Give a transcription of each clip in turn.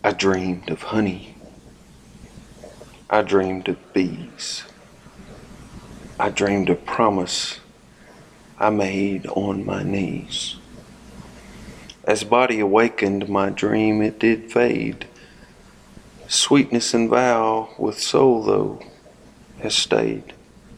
I dreamed of honey. I dreamed of bees. I dreamed of promise I made on my knees. As body awakened, my dream it did fade. Sweetness and vow with soul, though, has stayed.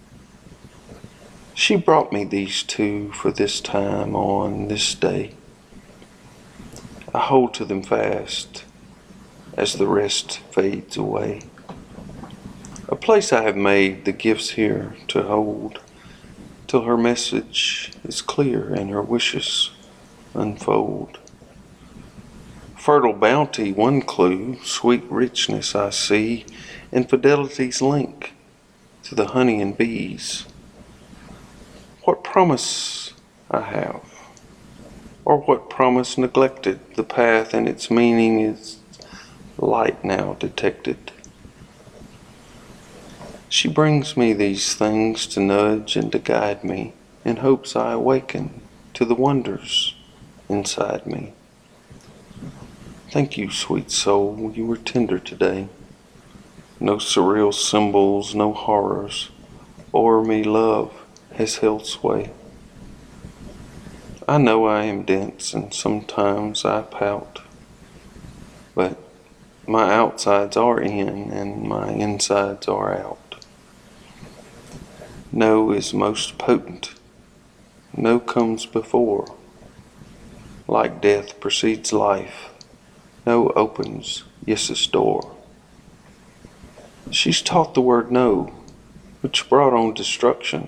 She brought me these two for this time on this day. I hold to them fast as the rest fades away. A place I have made the gifts here to hold, till her message is clear and her wishes unfold. Fertile bounty one clue, sweet richness I see, infidelity's link to the honey and bees. What promise I have, or what promise neglected, the path and its meaning is light now detected. She brings me these things to nudge and to guide me, in hopes I awaken to the wonders inside me. Thank you, sweet soul, you were tender today. No surreal symbols, no horrors. O'er me love has held sway. I know I am dense and sometimes I pout, but my outsides are in and my insides are out. No is most potent, no comes before. Like death precedes life, no opens yes's door. She's taught the word no, which brought on destruction.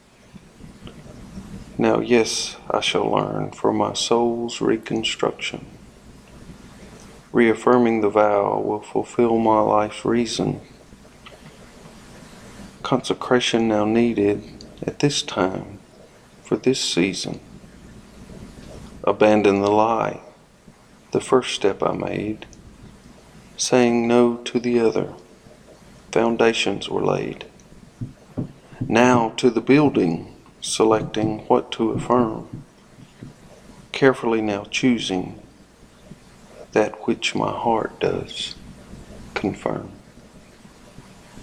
Now yes, I shall learn for my soul's reconstruction. Reaffirming the vow will fulfill my life's reason. Consecration now needed at this time for this season. Abandon the lie, the first step I made. Saying no to the other, foundations were laid. Now to the building, selecting what to affirm. Carefully now choosing that which my heart does confirm.